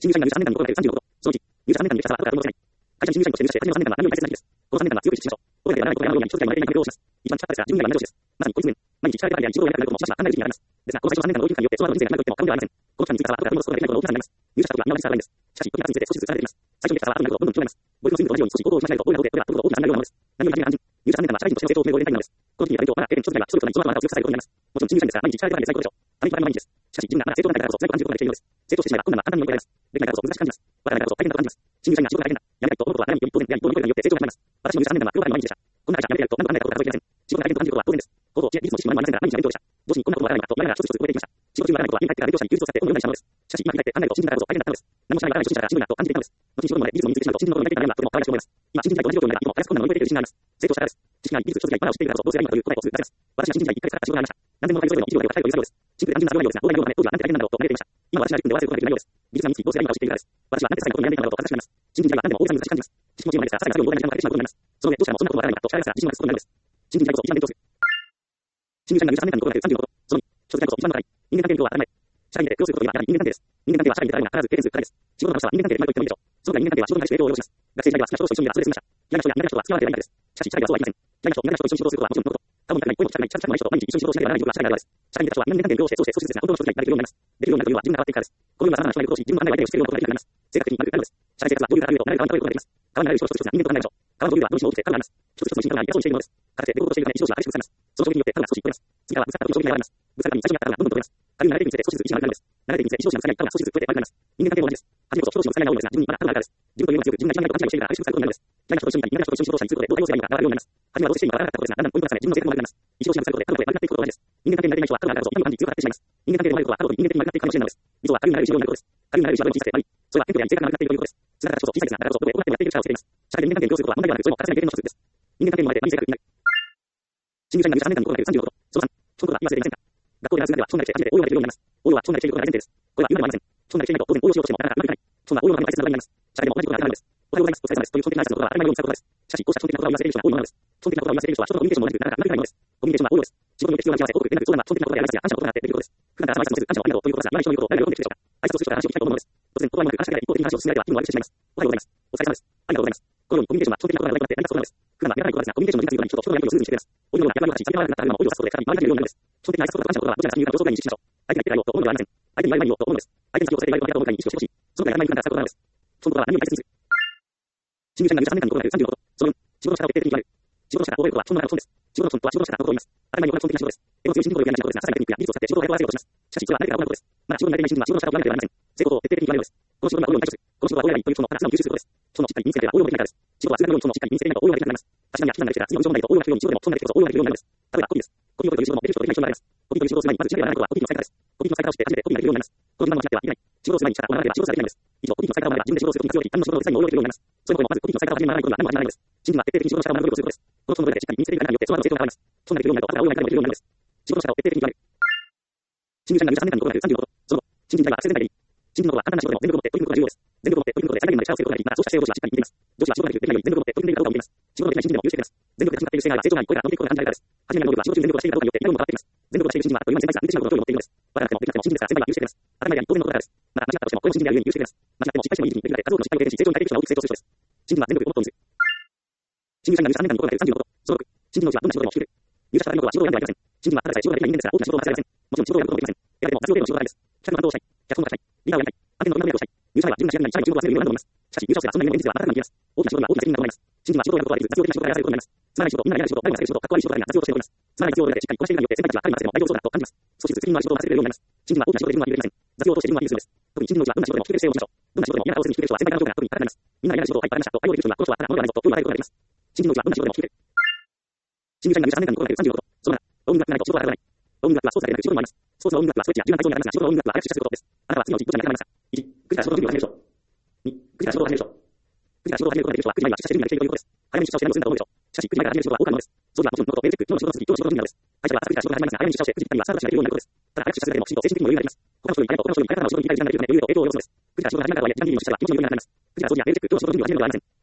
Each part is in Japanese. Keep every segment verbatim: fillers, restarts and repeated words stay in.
新入社員が入社さんねんかんの頃からさんじゅうろく度、そのうち、入社さんねんかんに入社したら後からプロモーションがない。会社に新入社員として入社して、会社のさんねんかんは何より大切な日です。このさんねんかんは何より大切な日です。このさんねんかんは自分がやりたいことをやることを何より大切な日です。一番近かったですが、自分が今までやりたいことをやることをします。一番近かったですが、自分が今までやりたいことをします。まさにこいつで、毎日鍛えればやり、一度やらないこともしばしば考える時期があります。ですが、この最初はさんねんかんの労働期間によって、その労働人生がなくなることもしばしば考える時期があります。入社した時は今までしたらいいんです。しかし、時が経つにつれて少しずつ疲れてきます。最初にできた差は後になるとどんどん広がります。ボイスのスイングと同じように少し行動をし間違えると多いなことであると、大きな差が大きな差が大きななるようなものです。何より初めは安心。入社さんねんかんは社会人としての成長を決めるゴールデンタイムなのです。この時にやらないとまだ経験不足がいっぱいあるのです。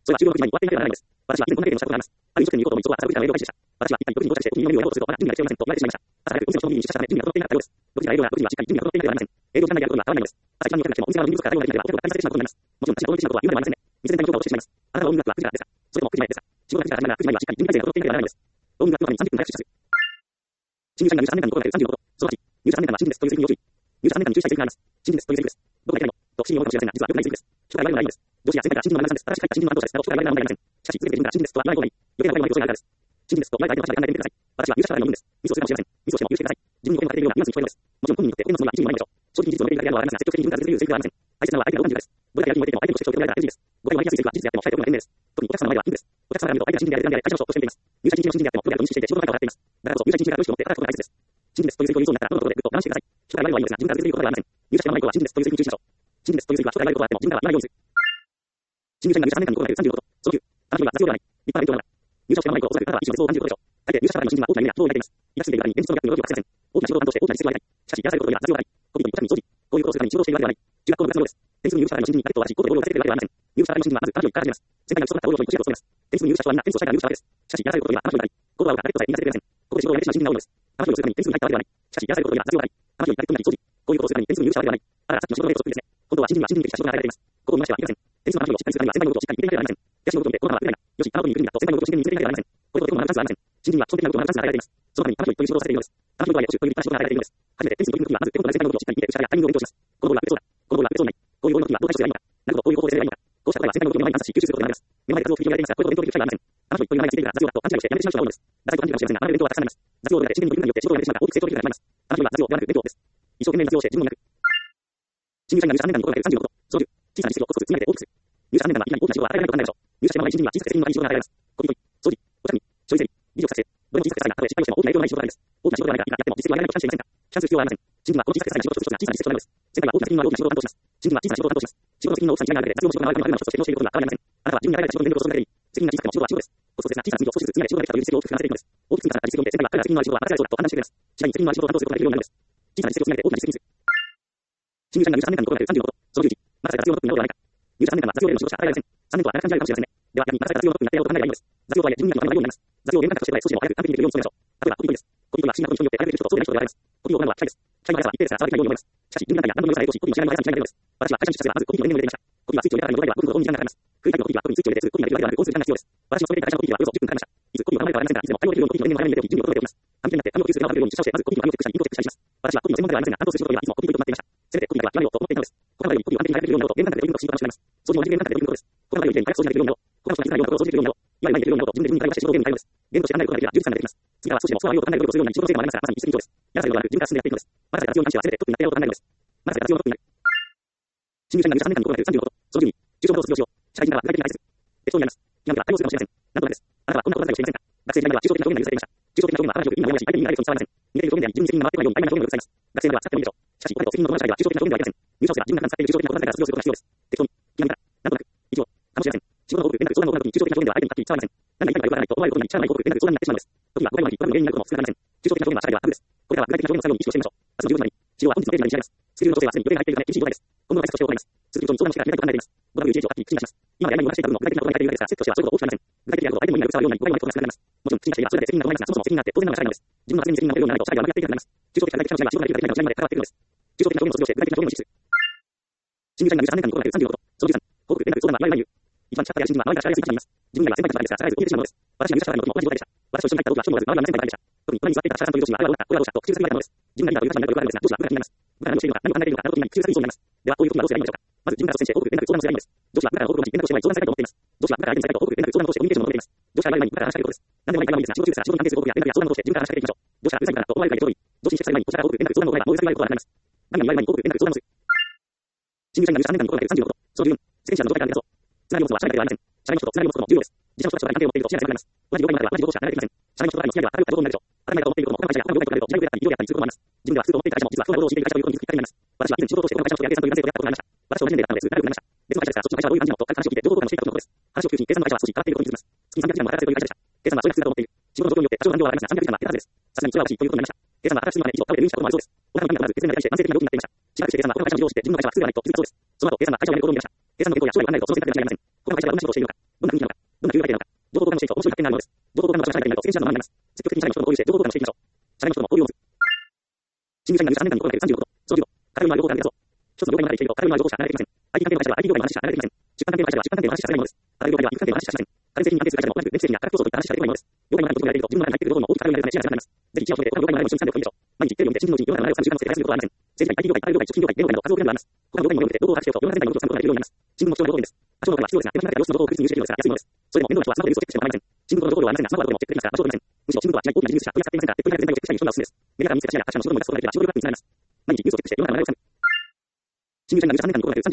それはじゅうごのくじまえに終わっていなければならないのです。私は以前こんな例のしたことがあります。ある飲食店に行こうと思い、そこは朝ろくじから営業開始でした。私は一体ろくじに到着して、オフィスに乗りを終えようとすると、まだ準備が必要ませんと言われてしまいました。朝早くお店の正面に出社したため、準備が整っていなかったようです。ろくじから営業ならろくじにはしっかり準備が整っていなければなりません。営業時間内であることには変わらないのです。朝一番に起きなくても、お店側の人数から対応ができなければ、お客が退散してしまうことになります。もちろん、私が驚いてしまうことは言うまでもありませんね。店全体の評価を落としてしまいます。あなたの音楽はくじからですか？それともくじまえですか？仕事がくじから始まるならくじまえにはしっかり準備体制が整っていなければならないのです。音楽のまでにさんじゅっぷん早く出社する。新入社員が入社さんねんかんに心がけるさんじゅうのこと。そのはち、入社さんねんかんは新人ですという責任を注意。入社さんねんかんに注意したい責任があります。新人ですという責任です。どこかできないのと不審に思うかもしれませんが、実は良くない責任です。人が言われるのはいいのです。上司や先輩から新人の真似さんです。正しく入った新人の反応者です。など人が言われるのは問題ありません。しかし、続けて自分から新人ですとは言わない方がいい。余計な会話に恐れがあるからです。新人ですと言われた相手の話で考えてみてください。私は入社したばかりの人です。ミスをするかもしれません。ミスをしても許してください。自分に声をかけているようなニュアンスに聞こえるのです。もちろん本人にとって本人のつもりは一時もないでしょう。正直に事実を述べていただければわかりますが、積極的に自分から続けるセリフではありません。大切なのは相手がどう感じるかです。どれだけやる気も出ても相手として承知を取られたら エヌジー です。誤解を招きやすいセリフは事実であっても伝えておくのが賢明です。特にお客様の前ではピンクです。お客様から見ると相手が新人であれ何であれ会社の人として見ています。入社新人の新人であってもプロであると認識していて仕事の対価を払っています。だからこそ入社新人が良い仕事を持って働くことが大切です。新人ですというセリフを言いそうになったらどのことでぐっと我慢してください。人から言われるのはいいのですが、自分から続けることではありません。入社して間もない頃は新人ですというセリフに注意しましょう。新人ですというセリフは人から言われることがあっても自分からは言わないようにする。新入社員が入社さんねんかんに心がけるさんじゅうのこと。そのきゅう、あなたには雑用ではない。立派な勉強なのだ。入社をして間もない頃、おそらくあなたは一種の別を感じることでしょう。大抵入社したばかりの新人は大きな夢や希望を抱いています。委託している間に現実の逆に動きを隠せません。大きな仕事を担当して大きな実績を上げたい。しかし、やらされることには雑用があり、コミュニティにお茶に掃除、こういうことをするために仕事をしているわけではない。中学校の部活のようです。テニス部に入社したばかりの新人にラケットを渡し、コートでボールを打たせているわけではありません。入社したばかりの新人はまず彼女から始めます。先輩が打ち取ったボールを取り、教えを務めます。テニス部に入社した人はみんなテニスをしたいから入社したわけです。しかし、やらされることには彼女があり、コートを打たれているラケットさえみんなさせてくれません。ここで仕事をやめてしまう新人が多いのです。彼女をするためにテニス部に入ったわけではない。しかし、やらされることには雑用があり、彼女にラケットに掃除、こういうことをするためにテニス部に入社したわけではない。あら、さっきの仕事の例とそっくりですね。今度は新人には新人に適した仕事が与えられています。ここを見ましてはいけません。テニスの話をしっかりするためには先輩のことをしっかり見ていなければなりません。手足のことを見て、このままは悪くないな。よし、あの子に行くんだと先輩のことを真剣に見つめていなければなりません。こういうことでこのままチャンスはありません。新人は基本的なことを学ばせて与えられています。そのために彼女にという仕事をさせているのです。彼女とはやという立派な仕事が与えられているのです。初めてテニスに取り組むときはまず手元の先輩のことをしっかり見て、打ち方やタイミングを勉強します。このボールは触れそうだ。このボールは触れそうない。こういうボールの時はどう対処すればいいのか。なるほど、こういう方法でやればいいのか。こうしたことは先輩のことを目の前に暗殺し、吸収することになります。目の前で活動を振り切りをやれていますが、こういうことを勉強できる機会はありません。あの人一人の前がしているから雑用だと勘違いをしてやめてしまう人が多いのです。ダサいと感じるかもしれませんが、あまり勉強はたくさんになります。雑用をどれだけ真剣に取り組むかによって仕事をやめてしまうから大きく成功によって仕事をやめてしまうです。あの人は雑用ではなく勉強です。一生懸命に雑用をして自分も磨く。新入社員が入社さんねんかんに心がけるさんじゅうのこと。そのきゅう、小さな実績をコツコツ積み上げて大きくする。入社さんねんかんはいきなり大きな仕事を与えられないことになるでしょう。入社して間もない新人には小さく責任のある仕事が与えられます。コピー取り、掃除、お茶に、処理整理、ビデオ作成、どれも小さくてさえがたとえ失敗をしても大きな影響のない仕事があるんです。大きな仕事がないからいくらやっても実績を上げられないことはしていませんが、期待する必要はありません。新人はこの小さくてさえが仕事をする一つが小さな実績となるのです。先輩は大きな責任のある大きな仕事を担当します。新人は小さな仕事を担当します。仕事の責任の大きさに違いがあるので、雑用の仕事があるかもあるまでの人としてしていることには変わりありません。あなたは自分に与えられた仕事に全力を注いでいい。責任が小さくても仕事は仕事です。コツコツですが、小さな実績を少しずつ積み上げて仕事ができたという実績を大きく膨らませていくのです。大きく積み重なった実績を見て、先輩は彼ら責任のある仕事は任せられそうだと判断してくれます。次第に責任のある仕事を担当することができるようになるのです。小さな実績を積み上げて大きな実績にする。新入社員が入社さんねんかんに心がけるさんじゅうのこと。そのきゅう、任せた雑用の特になるのではないか。入社さんねんかんは雑用での仕事しか与えられません。さんねんとは長く感じられるかもしれませんね。では、逆に任せた雑用の特になってやろうと考えればいいのです。雑用とはいえ自分には自分にはようになります。雑用を厳格化してくらい少しでも早く完璧にできるように努めましょう。例えば、コピーです。コピーというのは不審なことによって与えられる人とそうでない人があります。コピーを行うのは機械です。機械の速さは一定数で差ができないように思います。しかし、人間だけが何度も良さをし、コピーの仕上がりの速さに違いが出るのです。私は会社に出社すればまずコピーのメニューを入れていました。コピーはスイッチを入れたからの状態ではごふんほどオンに時間がかかります。繰り返しのコピーは特にスイッチを入れてすぐコピーができるわけではなく、こうする時間が必要です。私のそれで会社のコピーはおよそじゅっぷんかかりました。いつコピーを行うかはありませんが、いつでも対応できるようにコピーのメニューの早めに入れておき、準備を整えておきます。紙になって紙を吸水が流れるように出社をして、まずコピーの紙をチェックしたり、インクをチェックしたりします。私はコピーの専門ではありませんが、担当する仕事にはいつもコピーということになっていました。せめてコピーだけは極めようと思っていたのです。他のよりコピーを完璧にやれるようになろうと、玄関でできることを仕事にしています。掃除も同じ玄関でできることです。他のより早く掃除ができるようになろう。他の人が気づかないようなところを掃除できるようになろう。今今できるようになろうと自分で自分に対話して仕事をゲームに変えるのです。ゲームとして考えることができれば充実感ができます。次は少しでもそうはようと考えることをするように仕事の成果もありますが、まさに一石二鳥です。やらせることなく自分から進んでやっていくのです。まだ雑用に関しては全てトップになってやろうと考えるのです。まだ雑用のトップになる。新入社員が入社さんねんかんに心がけるさんじゅうのこと。そのきゅうに、就職を卒業しよう。社会人からは具体的な解説。適当になります。気が向けば対応するかもしれません。なんとかです。あなたはこんなことだけをしていませんか。学生時代には抽象的な表現が許されていました。抽象的な表現はあなたの記憶に今もやし、相手に見られることに伝わりません。似ている表現であり、自分に責任が回ってこないように曖昧な表現を許されます。学生では使ってもいいでしょう。しかし、お金と責任の伴う社会では抽象的な表現ではありません。入社をすれば自分が普段使っている抽象的な言葉だけから卒業することが必要です。適当に、気が向かなんとなく、一応、かもしれません。仕事の多く連絡相談を行うときに抽象的な表現では相手にはっきり伝わりません。何が言いたいかよくわからないと思われることに力ない多く連絡相談になってしまうのです。時には誤解の悪いトラブルの原因になることも少なくありません。抽象的な表現は社会ではタブーです。これからは具体的な表現を使うように意識をしてみましょう。明日のじゅうじまでに、治療は本日の定時までに仕上げます。スキルの調整はすでに予定が入っているため厳しい状態です。今後の対策として行います。続きとに相談をしてから決めたいと考えています。ご覧の ユーチューブ をはっきり口に出します。今まで曖昧にお話していた部分の具体的なことに書いているだけですが、セットとしてはそういうことを大きくなりません。具体的なことを相手にも理解を伝わるように誤解の悪いことが少なくなります。もちろん、口に出していればそれだけ責任が伴いますが、そもそも責任があって当然なのが社会なのです。自分の発言に責任が持てるようにならないと社会はなくなっていくからなります。抽象的な具体的な話が仕事ができるだけできないの時代まで関わっていくのです。抽象的な表現を卒業して具体的な表現を意識する。新入社員が入社さんねんかんに心がけるさんじゅうのこと。そのじゅうさん、報告連絡相談がいわゆる一番近かったや新人は周りから知られやすい位置にいます。自分以外は先輩とかですが、さらに見えてしまうのです。私が入社した時も同じ状態でした。私と一緒に入った同期は人もおらず、周りは先輩ばかりでした。特に隣に座っていた社さんという上司には、あれはどうだ、これはどうしたと口ずさみがれたのです。自分がリーダーという立場になるとよくあるのですが、上司は部下になります。部下が何をしているのか、何を考えているのか、などとに口ずさみそうになります。では、こういう時にはどうすればいいのでしょうか。まず自分から率先して報告連絡相談をすればいいのです。上司は部下が報告の時、連絡をしてもらい相談されたいと思っています。上司は部下が相手にされたいと報告連絡相談を通してコミュニケーションを求めています。上司は言われる前に部下が話しかけることです。何でもない会話もいいですが、仕事中ですが、仕事に関係する報告や連絡や相談を通して自分から話しかけていきましょう。上司はうるさいからと思われるかに上司に接される前にこちらから報告連絡相談を行えば、大げさに言われることはなくなります。何が言われる前に報告連絡相談をする。新入社員が入社さんねんかんに心がけるさんじゅうのこと。そのじゅうよん、世間知らずの状態から見出そう。つながりを持つのは社内だけではありません。社内の人とつながりを持つことも重要です。自社の人たちと関係を持っていると視野が狭くなります。同じ業界の中では同じ業者は離れていません。社内の人との視野が軽くなることになるでしょう。当たり前だと思っていることも他の会社や他の業界と比べると時代遅れだったり、異業であったりすることもあります。自分では普通と思っていた会社も実は不当な労働をしている会社ということに気づくきっかけになります。私は以前仕事を通してこの会社の人や計算という男性とやったことがありました。私と同じ年齢だったのですぐ仲良くなりました。別の会社ですが、そっちの会社はどういう感じなのと軽く話を聞いて両方交換をしていた時のことです。話を聞くうちに計算の会社は少し変わっていることに気づきます。月にさんびゃくじかんも働かせている会社でした。計算はそれが普通だと思っている。仕事の状況によって多少の残業はありますがさんびゃくじかんは減ったはずです。さすがにそれはおかしいということになりました。計算は働かせているまで以上倒れ入院したこともありそうです。お腹の痛みが止まらず、血栓が出して慢性的な病気になっていました。しばらくして計算はこの会社の事情を知って自分の会社は普通ではないと気づいたそうです。その後、計算が会社を辞める行動を見ました。計算の勉強や将来を考えるとその選択肢が違いません。他の会社はどんな仕事をしているのか、どんな雰囲気なのか、 面白い発見があるのです。情報交換の場所が社内になると、政治者のままになります。積極的に社内の人と交流して、情報交換をしていきましょう。社内の人の交流を持つ。新入社員が入社さんねんかんに心がけるさんじゅうごこと。そのじゅうご、カラフルな情報交換のやつを。一つの業界の中で生きていると、カラフルな情報しか離れていません。アイティー 関係の会社では アイティー 業界の話しか離れていません。出版関係の会社では出版関係の話しかされないものです。あらゆる業界では育関係の話しかしません。家電製品に安定する会社でも同じく電気製品や価格競争といった話しか出てこないものです。業界の中に自分の中に入っていると、自分の中に入っている情報の大きく変わるようになります。ぜひ一夜をかけて、この業界の流れを一緒にさんびょうで読んでみましょう。毎日一定量で新聞のうちに世の中の流れをさんじゅうかんの世界で対することはありません。政治界、アイティー 業界、アイティー 業界、食品業界、芸能界など数多くのがあります。他の業界にもよって情報を把握しておくと、世の中全体の動きを参考にできるようになります。新聞も貴重な情報源です。多少のことは必要ですが、手の中で良質の情報を確実に入手できるのですが、安いものです。それでも面倒な人はスマホでリストチェックしても構いません。新聞の情報量はありませんが、スマホはどこでもチェックできますから、場所を取りません。むしろ新聞とは違い大きなビジネスしか取り扱っていませんが、テクニカル全体をチェックしたり、人が進んでいくメディアから見つけた社や他社の仕事を目指すことができれば、仕事力がアップにつながります。毎日ニュースをチェックして世の中の流れをつかむ。新入社員が入社さんねんかんに心がけるさんじゅうごこと。そのじゅうろく、頭が出て考えない。加えして失敗して、体を通して学ぶ時間がありません。新人のうちは頭が出て考えないではありません。頭が出て考えないと考えることは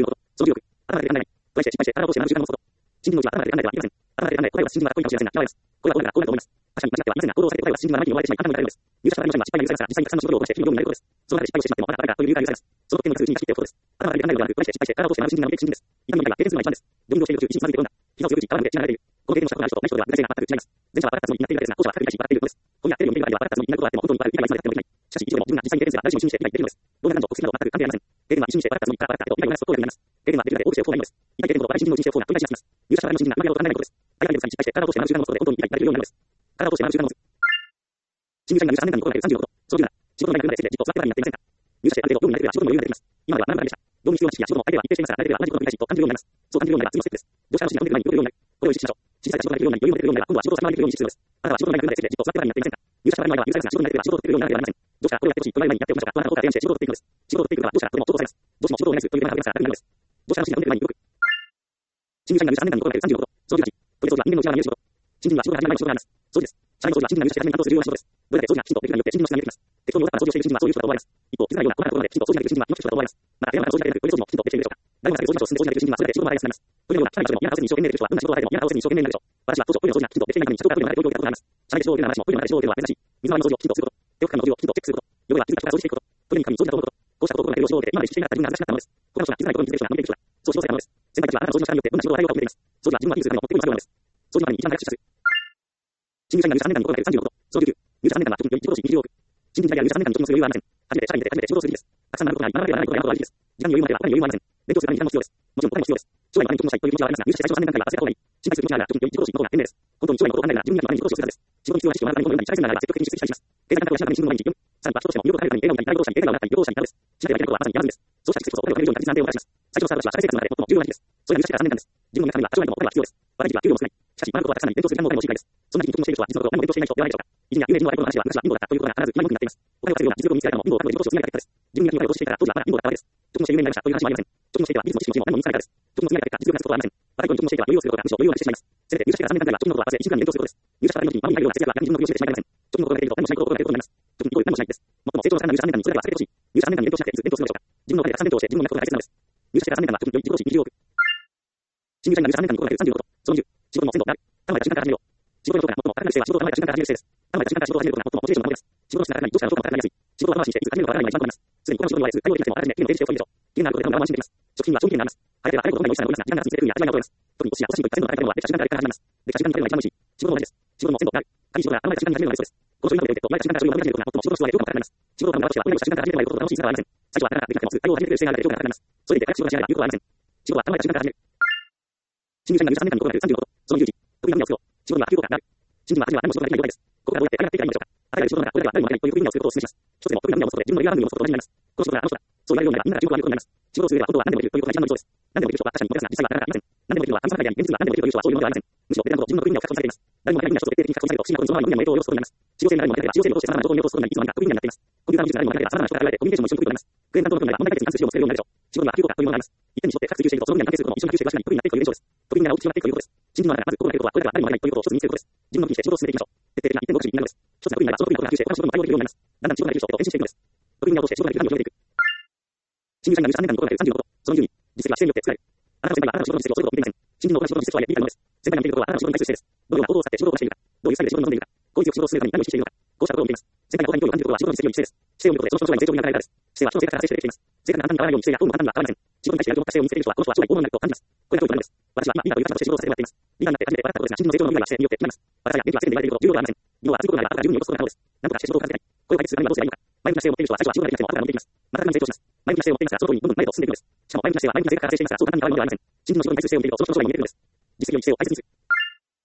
新人はかっこいいかもしれませんが、やばいです。これはこうだからこうだと思います。確かに間違ってはいませんが、行動されて答えは新人が何を言われてしまい、頭に言われるのです。入社したから何もが失敗に許されますが、実際にたくさんの仕事をこなして企業になることです。その中で失敗をしてしまっても、あなたは誰かという理由が許されます。その特権の通知に走っていることです。頭が出て考えるのではなく、こなして失敗して、体を通して学ぶ新人が伸びていく新人です。痛みの痛みは経験するのが一番です。業務をしている途中、一日まずいて転んだ。膝を強く打ち、頭が抜け血が流れている。この経験をしたことがある人とない人では、具体性が全く違います。前者はバラッタつもりになっているだけですが、後者は深く理解し、バラっていることです。こうやっているように見える場合は、バラッタつもりになることはあっても、本当にバラって理解されてもできない。しかし、一度でも自分が実際に経験すれば、誰しも一瞬にして理解できるのです。どんな男女、国籍など全く関係ありません。経験は一瞬にしてバラッタつもりからバラッタと理解をなすことになります。経験はできるだけ多くしておく方がいいのです。痛い経験ほど新人の人生を不安が取り返します。入社した新人が今やろうと考えないことです。相手の際に失敗して、体を通して学ぶ習慣を持つことで、本当に理解できるようになるのです。体を通して学ぶ習慣を持つ。新入社員が入社さんねんかんに心がけるさんじゅうごこと。そのじゅうなな、仕事の内容についてじっと座ってばかりになっていませんか。入社してある程度業務に慣れていれば仕事も余裕が出てきます。今までは何倍でした。業務に必要な知識や仕事も相手は一定していますから、慣れていれば同じことを繰り返しと感じるようになります。そう感じるようになれば次のステップです。上司の指示が読んでくる前に動けるようになる。これを意識しましょう。指示された仕事ができるようになり、余裕も出てくるようになれば、今度は仕事を先回りできるように意識するのです。あなたは仕事の内容に慣れていてじっと座ってばかりになっていませんか。入社したばかりの間は許されますが、仕事に慣れていれば仕事をできるようになるではありません。上司がこれをやってほしいと言われる前にやっておきましょうか。不安なことから提案して仕事を取っていくのです。仕事を取っていくのは上司がとても重宝されます。上司も仕事をお願いするという手間がかかりますから楽になるのです。上司が指示が読んでくる前に動く。新入社員が入社さんねんかんに心がけるさんじゅうごこと。そのじゅうはち、トイレ掃除は人間の内側に見える仕事。新人は仕事が始まる前の仕事があります。掃除です。社内の掃除は新人が入社して初めに担当する重要な仕事です。どれだけ掃除がきちんとできるかによって新人の質が上げてきます。適当に大雑把な掃除をしている新人はそういう人だと思われます。一方、気づかないような細かなところまできちんと掃除ができる新人は良き人だと思われます。また、部屋の中の掃除だけでなく、トイレ掃除もきちんとできているでしょうか。誰もが掃除場所を進んで掃除ができる新人はそれだけ仕事の前が進みます。トイレのような汚い場所でも嫌な顔せずに一生懸命できる人はどんな仕事をされても嫌な顔せずに一生懸命になるでしょう。私は当初トイレの掃除がきちんとできていないために社長からトイレの中で動いていたことがあります。社内で掃除を受ける話もトイレの中で掃除を受けるのは珍しい。水回りの掃除をきちんとすること。手をかくの掃除をきちんとチェックすること。汚れは気づいた人が掃除していくこと。トイレに神掃除だと思うこと。こうしたことを心がける仕事を受けて今まで知識がなかった自分が恥ずかしかったのです。他の人が気づかないことに気づける人が伸びていく人だ。掃除の成果なのです。先輩たちはあなたの掃除の力によってどんな仕事をされようかを決めています。掃除は自分がいいするための目的になるのです。掃除のために一番早く視察。新入社員が入社さんねんかんに心がけるさんじゅうごこと。そのじゅうきゅう、入社さんねんかんは特により仕事し、日常多く。新人時代や入社さんねんかんに仕事する余裕はありません。初めて社員で初めて仕事をする日です。たくさん学ぶことがあり、学ばなければならないことが山ほどある日です。時間に余裕もあれば他に余裕もありません。勉強するために時間も必要です。もちろん他にも必要です。将来のために特にしたいという気持ちはありますが、入社して最初のさんねんかんが忘れた方がいい。心配する気持ちがあるが、特により仕事をし、の方が賢明です。本当に将来のことを考えながら、自分には自分に投資をするはずです。仕事に必要な知識を学ばないものにチャレンジながら積極的に出席したりします。経済学をしながら新聞の毎日読む。さらには人としても魅力を変えるために笑顔になり、大労働者に笑顔になったり、労働者になるです。しなければいけないことはまさに山積みです。そうした蓄積こそお金を貯めるように確実な安定をもたらします。最初のサーブは社会生活の中で最も重要な時期です。それが入社してからさんねんかんです。自分の皆さんには多少なりともお金は必要です。若い時期は給料も少ない。しかし、学ぶことはたくさんに勉強する時間もお金も心配です。そんな時期に特訓している人は実のことを何も勉強していない人ではないでしょうか。偉人や有名人の悪いことの話は昔は貧乏だったということが必ず今にもなっています。お金を稼ぐような実力を見つけられたのも貧乏を覚悟で投資を積み上げた結果です。自分が金を投資していたから当時はまだ貧乏だったわけです。特訓して有名になりましたという話はありません。特訓していては技術も知識も何も身につかないからです。特訓を積み上げた結果実力がつくことはありません。若い頃に特訓していては余裕をすることがむしろ余裕が出てしまいます。せめて入社してからさんねんかんぐらいは特訓のことは忘れ、一時間に勉強することです。入社したばかりの時に守りに入るような節約は逆に自分の身をしてしまいません。特訓のことができると何もしないことができることになります。特訓イコール何もしないです。もっとも成長のさんねんかんに入社さんねんかんにそれだけ忘れてほしい。入社さんねんかんに勉強しなくていつ勉強するのでしょうか。自分のお金でたくさん勉強して自分の学校が大切なのです。入社してからさんねんかんは特により自己投資、日常多く。新入社員が入社さんねんかんに心がけるさんじゅうごこと。そのじゅう、仕事の鮮度である。考えた時間から始めよう。仕事の評価が最も高くなる姿勢は仕事を考えた時間から始める姿勢です。考えた時間から仕事を始めることが最もモチベーションの方です。仕事の質が高い、どちらの評価も高くなりやすい。仕事を後回しにしていつ始めるのかわからないのが一番困ります。すでに他の仕事に追われず、対応できなくてもあらかじめ次のページをしておきましょう。気になることでも我慢しています。食品には賞味期限があります。早ければ早いほどどんなに美味しさのことですが、時間が過ぎてくるには間違いが起こります。特にお寿司やお刺身といった鮮度の高いものはできた時間から始めます。できた時間から始めるのが一番美味しい。仕事も同じです。仕事の鮮度がある。会議仕事が考えた時間に始めるのがベストです。この商品などで言うと、考えた時間から商品を始めることが最も仕事の質を上げる効果が高まります。仕事を考えた時は、お願いをした時間から始めるのが楽しい姿はありません。最初はなかなかできなくてもすぐ対応を始めてくれる姿勢があるので評価が高まります。それでいて早く仕事がしないが有効はありません。仕事は考えた時間から始める。新入社員が入社さんねんかんに心がけるさんじゅうごこと。そのじゅういち、特に何を作ろう。仕事には有効がある。新人は初めは何も仕事ができない状態です。ここからどうやって上がっていけばいいのでしょうか。与えられる仕事の中、これだけは誰も分からないという意味をすることをお勧めします。一つでも特に何を持つことで自分のレギュラー何を持つことと同じになります。この仕事があの人だ。そう言われるようになればみんなが注目を浴びることになります。仕事をする上では本当は何でもできるということが一番の理想です。何でもできる人は確かにモテますが、実際はなかなかありません。何でもできるのは神様がいやに現実は何でもできるという人はそういうものではありません。むしろベテランほど自分の国民を確保されています。誰もできない分野一つを徹底的に確保されると不思議なことにその前に分野の影響を及ぼすことになります。使用性のあるものだけでは使用性を落として様々な情報に落とすことになり、いつの間にか得意になっています。コンピューターの技術があるものだけでは様々な人から言われてコミュニケーションも一緒に得意となります。クレーム担当の人になれば問題解決に関する資料も作れるようになるでしょう。仕事には給与がというものがあります。一点に絞って各追求しているとその分野に関係することも一緒に学習して詳しくなり得意になっていくという現象です。得意になら大きくなっていくということです。新人の中でまず心がけることはこれだけは誰もできないということを一つ身につけることです。自分の気にして仕事を進めていきましょう。徹底的な一点極致になるのです。一つが得意になればその得意なことを学習して他の仕事にも対応できるようになります。だんだん仕事ができる人と変身していくのです。得意なことをして仕事ができる範囲を広げていく。新入社員が入社さんねんかんに心がけるさんじゅうごこと。そのじゅうに、実績は規制によって作られる。あなたの先輩はあなたの仕事の実績をそれほど見ていません。新人の他の仕事の実績を上げているのです。先輩が見ていることはあなたの仕事に対する姿勢です。どのような行動を使って仕事をこなしているか。どういうスタイルで仕事に臨んでいるか。効率よく仕事を進めるために何を意識しているのか。こうしたことを見ています。先輩が他に興味を感じることは仕事の実績より姿勢です。姿勢を見ることでその人の将来の成長につながるからです。姿勢は人の生活から発生してできています。生活が簡単に変わらないように姿勢やフォームも簡単には変わらない。仕事に対してやる気を持った姿勢を見つけている人はこの人は将来大物になると感じます。これが教育のです。私は今リーダーという立場として仕事をさせてもらっています。リーダーになって初めて分かったことですが、新人の成長の未来は姿勢によって決まります。私や元気は世間で言われていること、重要ではありません。日本は厚いことなら後から自分に起こすことが可能です。なんとかして仕事を片付けたい。これを解決するためにはどうすればいいのか。前向きな姿勢を持っている人は最初は仕事ができなくても後から伸びていきます。また何に成長します。前向きな姿勢を持っていますからその通りにどんどん前へと進んでいくのです。しかも前向きな姿勢は前向きな性格から発生していますからそう簡単に変わるものではありません。新人の仕事に対する姿勢を見ているとその人の将来にも見えてくるのです。実績より姿勢を大切にする。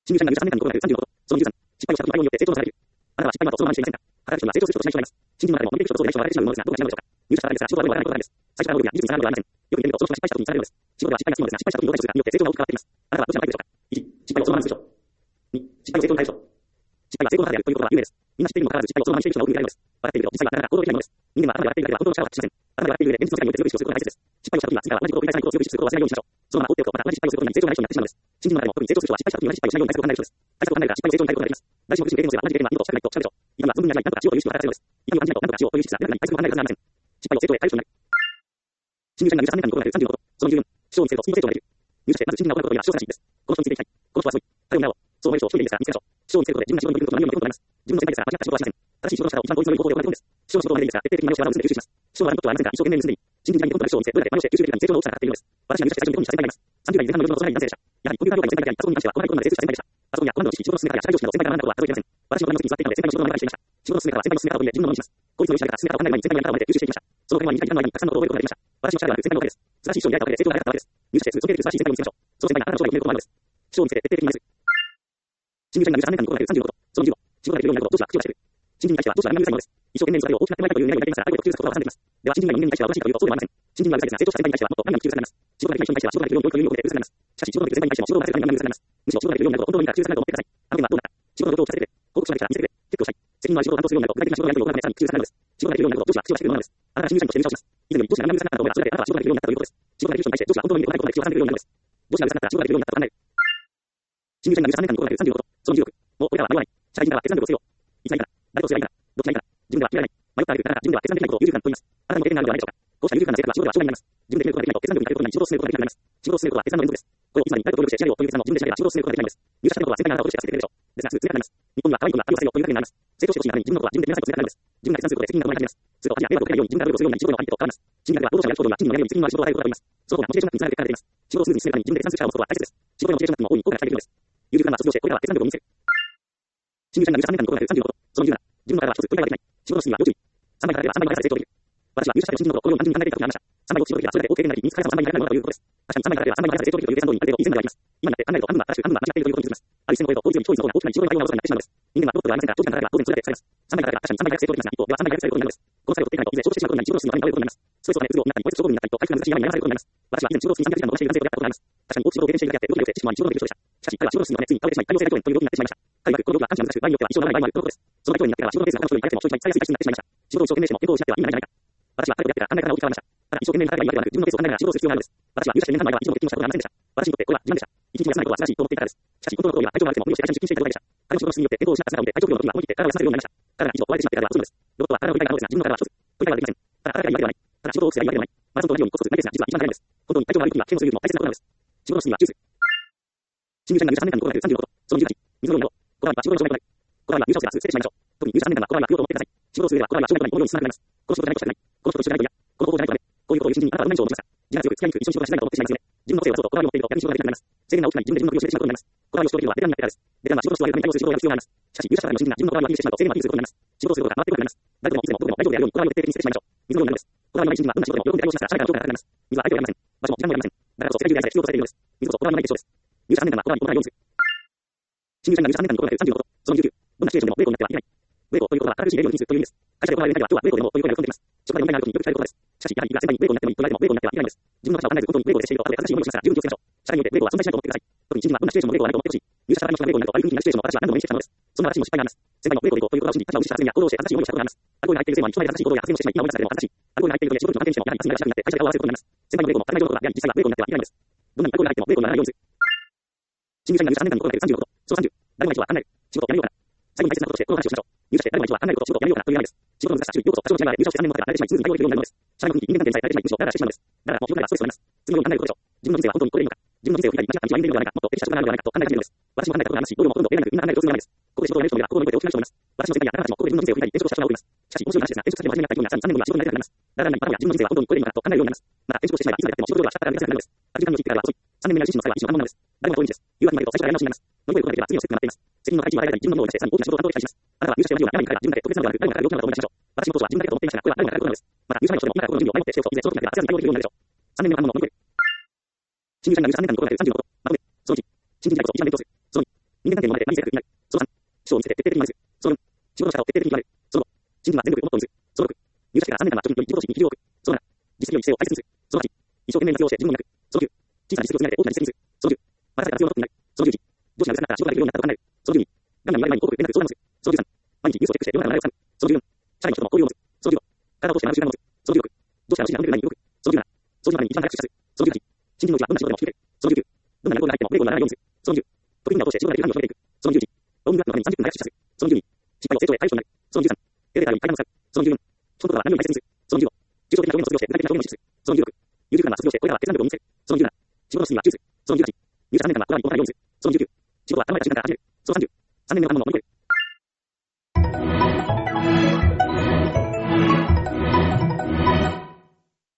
新入社員が入社さんねんかんの頃がさんじゅうのこと、そのにじゅうさん、失敗をしたときの場合によって成長の差が出る。あなたは失敗はそのままにしていませんか。働く人には成長する人としない人がいます。新人の中でもモチベーションと相談してしまうものですが、どうかしらのでしょうか。入社からですが、仕事はどうもわからないことがあるんです。最初から能力や技術に差があるのではありません。よく言ってみると、その人が失敗した時にされるのです。仕事は失敗がつきものですが、失敗した時に動体するがによって成長が大きく変わってきます。あなたはどちらのタイプでしょうか。いち、失敗をそのままにする人。に、失敗を成功のタイプでしょう。失敗は成功の母であるということは有名です。みんな知っているにもかかわらず失敗をそのままにしている人が多く見られるのです。笑っていると実際はなかなか行動できないものです。人間は頭で笑っているだけでは本当の力を発揮しません。頭で笑っている上で現実の世界において強い意志をすることが大切です。失敗をした時には次から同じことを繰り返さないことを強い意識することを忘れないようにしましょう。そのまま放っておくとまた同じ失敗をすることになり成長がない人になってしまうのです。新人の中でも特に成長する人は失敗した時に同じ失敗をしないように対策を考える人です。対策を考えるから失敗を成長に変えることができます。誰しも苦しむ経験をすれば同じ経験は二度としたくないとおっしゃるでしょう。痛みは存分に味わい、なんとかしようという意識を働かせるのです。痛みを感じないとなんとかしようという意識すら誰かに対策を考えるはずがありません。失敗を成長へ変える人になる。新入社員が入社さんねんかんの頃がさんじゅうのこと、そのにじゅうよん、視聴に成長、スピード成長ができる。入社してまず新人が行うことには視聴が正しいです。この人についていきたい。この人はすごい。彼を見習おう。そう思える人を一人でいいですが見つけましょう。視聴に成長で自分が仕事に取り組むことの何よりも良いことになります。自分の先輩ですが間違った仕事はしません。正しい仕事の仕方を一番効率の良い方法で行うことです。視聴の仕事はまでいいですが、徹底的に真似をして技を積んで吸収します。視聴はあることはありませんが、一生懸命盗んでいい。新人が見込んだ視聴を見せ、どれだけ真似をして吸収できるかに成長の大きさがかかっているのです。私が入社して最初に日本にした先輩がいます。さんじゅう代前半の夜の幼い男性でした。やはりコンピューター業界の先輩であり、パソコンに関してはこの頃まで成熟した先輩でした。パソコンやコマンドの知識、仕事の進め方や社会常識など先輩から学んだことは数えきれません。私の隣の席に座っていたので先輩の仕事の学びしていました。仕事の進め方は先輩の進め方を見て自分のものにします。こいつの意思だけが進め方を考える前に先輩のやり方を真似て吸収していきました。その会話に短い時間の間にたくさんのことを覚えることができました。私の力はある先輩のおかげです。素晴らしい人に出会えたおかげで成長が早かったわけです。入社してすぐ尊敬できる素晴らしい先輩を見つけましょう。その先輩があなたの勝利を決めることもあるのです。視聴を見せて徹底的に真似する。新入社員が入社さんねんかんの頃がさんじゅうのこと、そのにじゅうご、仕事ができるようになることを上司は口を出している。新人に対しては上司は何も許さないのです。一生懸命にそれを大きくなってもらいたいという願いを抱いていますが、ある程度普及させることは挟んでいます。では新人が人間に対してはおかしいかというとそうではありません。新人がうるさいですが成長した先輩に対してはもっと何々普及されます。仕事ができない人に対しては仕事ができるように教育という意味を込めて許されます。しかし仕事ができる先輩に対しても仕事を任せるために何々許されます。むしろ仕事ができるようになると本当の意味が普及されると思ってください。あの件はどうなった。仕事のことを聞かせてくれ。報告書ができたら見せてくれ。結構したい。責任のある仕事を担当するようになると具体的な仕事がやるということがさらに普及されるのです。仕事ができるようになると上司は口を出してくれるものなのです。あなたが新入社員として入社をします。以前より上司が何も許さなかったと思えばそれだけあなたは仕事ができるようになったということです。仕事ができる人に対して上司は本当の意味で行ないことが口を挟んでくれるようになるのです。上司が許さなかったら仕事ができるようになったと考える。新入社員が入社さんねんかんの頃がさんじゅうのこと、そのにじゅうろく、もうこれからは迷わない。社会人からは決断力をつけよう。いつがいいかな。誰とすればいいかな。どっちがいいかな。自分では決められない。迷ったらいるあなたが自分では決断できないことを優柔不断と言います。あなたの経験があるのではないでしょうか。こうした優柔不断な性格は仕事では障害になります。自分で決めることができないと決断力になることに仕事を進めることができなくなります。仕事を進めることは決断の連続です。これをいつまでに誰と協力してしないよという決断も自分でしなければ仕事を進めることができないのです。入社したことは先輩があなたを教えてくれるでしょう。ですがすぐ強くなります。日本には可愛い子が旅をされよというだけになります。成長してほしいために自分のことは自分で見なさいと強くなるのです。自分が決断することで責任が生まれ始めます。すると恥や迷惑をかけないように自分が努力をするように仕事の相手と変わります。新人が労働者をやることには賃金の上げるより責任のある仕事を与えることがあります。そのことがモチベーションにつながる結果が出ます。仕事をスムーズに進めるために自分で決断する力を持つことは大切です。仕事へのモチベーションがも大いに効果が期待できるのです。優柔不断な卒業してこれからは決断力を身につける。新入社員が入社さんねんかんの頃がさんじゅうのこと、そのにじゅうなな、自分の体は一つ取り替えができない。仕事の進みは要注意。さんばいからではさんばいの速さで成長できる。私は入社したての新人の頃、このように単純に考えていたことがありました。さんばいを仕事できればそれだけ OK になり、身につかれたさんばいにならないものだということです。確かにさんばいからではさんばいの速さで成長できるという計算通りにある程度以前ではあります。今になって考えると半分は正しく半分は間違っているということに気づきます。ある一線を越えると効率より超越の方が大きな仕事の対応が遅くなってしまうのです。人間はロボットではありませんが、長時間かかれば当然それだけ使います。さんばいからでは確かにさんばいだけ成長できますが、一方ではさんばいだけされることになるのです。この作業を取っていかないといずれ消費してしまうことになり、仕事の進みが悪いことになります。ストレスをため、うつ病になったり、ポイ活症候群になったりと、回復が難しい病に悩まされることになります。私は以前仕事を進みさんびゃくじかんの同じ時間でやったことがあります。確かに多く仕事を経験しているだけあって、動きが良くて知識もあり仕事ができる人でした。しかし、彼は仕事の進みがね、ついに倒れてしまい、潰瘍性大腸炎という病気になってしまいました。彼はこの病気は完治が難しく、場合によっては一生ならない場合もあるとのことです。その大腸炎になってからは仕事のペースが他の人より早くても長時間に使いやすい体質になってしまいました。仕事を一生懸命しても健康を失っては意味がないんじゃないか。私は彼とやってから考え方が大きく変わりました。ただ一生懸命に働けばいいわけではなく、自分のペースを考えながら仕事をする必要があるのです。私は入社して年半前は以上の経験をしたことがありませんでした。私にとってこれは自慢でした。一日も休まないことは素晴らしいと思っていたからです。しかし、本当のところには体調が悪くても無理をして会社に出勤していた状態でした。彼の仕事の進みによって健康を失った姿を見て、体調不良の時は思い切って体を休ませるようになりました。彼が以上壊れてしまってからでは遅いのです。ロボットは体を振り返るのですが、自分の体は一つ。取り替えはできません。ただ、体がいいわけではない。ただ、仕事をすればいいわけではない。マラソンと同じようにコツコツうまいですが、実は一番大変です。本当に体調が悪い時には剣をするよりも大切なことなのです。仕事の進みはチュース。新入社員が入社さんねんかんの頃がさんじゅうのこと、そのにじゅうはち、水のようになろう。こだわりは仕事の障害となる。こだわりは入社をしてはすぐ捨ててしまいましょう。特に入社さんねんかんはこだわりは不要と思ってください。仕事をする上ではこだわりは障害となり、このように進まなくなります。この仕事じゃないとしたくない。この人と一緒じゃないと嫌。この方法じゃないとダメ。こういうことを言う新人にあなたはどんな印象を持ちますか。自分が強く使いにくく一緒に仕事がしたいと思ってしまいますよね。自分のせいを出そうとこだわりを持っていると逆に仕事ができなくなります。制限が大きくなり自分で自分の首を絞めてしまうことになります。こだわりをしておけるのはベテランになってからです。ベテランは仕事をしておるために対応する仕事をやる必要があります。しかし入社したばかりの新人が自分のこだわりを気にしてしまうと制限は気にすることになります。仕事をすることが回ってこなくなります。誰でもいつでもどこでも大丈夫であるようにこだわりを徹底的に捨ててしまいましょう。水のようになるのです。こだわりのない新人はどんな仕事でも喜んで対応しますから社会から評価が高くなります。水は相手を選びません。場所も時間も選びません。だからこそ世界中で愛され必要とされているのです。水こそこだわりのない結晶です。入社さんねんかんはこだわりにこだわりを見せる。新入社員が入社さんねんかんの頃がさんじゅうのこと、そのにじゅうきゅう、どんなシチュエーションでもウェイコになってはいけない。ウェイコということは新しい例を見せるという意味です。会社で行われる中では今日はウェイコでもという声が喜んでいます。職場で問題があるときによく聞かれることです。しかし、やはりいくら先輩にウェイコになってもいいと言われてもウェイコになってはいけないのです。自分の会社を考えず本当にウェイコでしていると後で正しい思いをしますから十分気をつけましょう。社会においてウェイコは存在しないと思ってください。特に新人はどんなシチュエーションもウェイコがないと思ってほしい。入社したばかりの人がウェイコになると悪い雰囲気になるシチュエーションを私は何度も目にしてきたのです。そんな私にも失敗があります。先輩のウェイコで行こうということがを信じ、他者を無視した発言や行動をして正しい思いをしたことがあります。アルコールに入っているせいもあり、人前で正しい行動や発言をしてしまい、今思い出されても正しい。アルコールに入っているので仕事にも発言してもやはり発言がしなくなって会社で顔を合わせることになります。先輩のウェイコも当たり前のことがやはり実際はウェイコになってはいけないのです。どんなにアルコールが入ってもウェイコにならないようにする。新入社員が入社さんねんかんの頃がさんじゅうのこと、そのさんじゅう、誰もが一度は考える。仕事をやめようかな。最後に大切なこととしてこの話をしましょう。入社して誰も一度は考えること、仕事をやめようかなという話です。仕事の難しさ、ようこそ多少の違いがあれ、入社をしてさんねんも経てば慣れてしまい、すぐに対応できるようになるのです。社内の雰囲気、人間関係にさえ慣れてしまい、むしろダラダラしてしまうのです。だからもう広くなればストレスがあります。次のように考えることでしょう。自分の人生は本当にこれでいいのか。自分の人生を振り返り、間違った道を歩んでいるのではないか、もっと適した職場なのではないかと考え始めるのです。私も考えたことがありますし、どうもほとんどベラなくみんな考えることがないです。ここで仕事をやめる人もいれば、心の声で大きな人もいます。私の先輩やあなたたちもここで自分の人生を振り返り、転職した人が多くいます。しかし、面白い話ですが、転職させて真面目になった人にはさんねんごには仕事になりたくなります。だらだらにまたもや自分の人生は本当にこれでいいのかと考えるようになります。また転職をしてしまえばいつまでやっても仕事量が下から見やすくなるのです。ある時間の切ってからは遅い。さんねんめになる自身の際は一生のままなのです。誰もが遠いんです。誘惑に負けると最初からやり直しになります。乗り越えることができれば次のステップが待っています。責任の回避を与えたり自分のものをしてさらに大きな仕事を担当できたりします。あなたは入社して同じような病にから自分だけ特別なのではなく、誰もが病気なのだと思い出しましょう。私の当初は自分だけと思っていましたが、これは誰もがやることなのです。また入社前の人でも今からこの準備を前もってしておくと、いずれその時になれば明日に対応できるようになるでしょう。さんねんめの反応も乗り越える。新入社員が入社さんねんかんの頃がさんじゅうのこと、まとめ、そのいち、新人時代こそ一番勉強する。そのに、 人間関係のままで何性格になる。そのさん、師匠を見せて徹底的に真似す。そのよん、仕事の仕方を徹底的に極める。そのご、新人は全力をもっと見す。そのろく、入社してからさんねんかんは貯金より自己投資に力量を置く。そのなな、実績より姿勢を大切にする。そのはち、一生懸命に活用して自分を磨く。そのきゅう、小さな実績を積み上げて大きな実績にする。そのじゅう、任せたら強いロボットになる。そのじゅういち、上司がうるさかったら仕事ができるようになったと考える。そのじゅうに、ガンガン言われる前に報告連絡相談をする。そのじゅうさん、毎日ニュースをチェックして世の中の流れをつかむ。そのじゅうよん、社内の人との交流を持つ。そのじゅうご、体を通して学ぶ習慣を持つ。そのじゅうろく、上司が指示が運べる前に動く。そのじゅうなな、掃除の前に一番早く出社する。そのじゅうはち、新人のうちはどんな仕事でも引き受ける。そのじゅうきゅう、どんなに役に入ってもブレーキをならないようにする。そのじゅう、得意なことをして仕事ができる範囲を広げていく。そのじゅういち、ローミングアップのためにさんじゅっぷん早く出社する。そのじゅうに、失敗を成長へ対処になる。そのじゅうさん、エレベーターより階段を使う。そのじゅうよん、人のことは何より大切にする。そのじゅうご、抽象的な表現を卒業して具体的な表現を実施する。そのじゅうろく、有給間は卒業してこれからは決断力を身につける。そのじゅうなな、仕事の質には注意する。そのじゅうはち、入社さんねんかんはこだわりにこだわりを見せる。そのじゅうきゅう、仕事は頭や時間から始める。そのさんじゅう、さんねんめの関門を乗り越え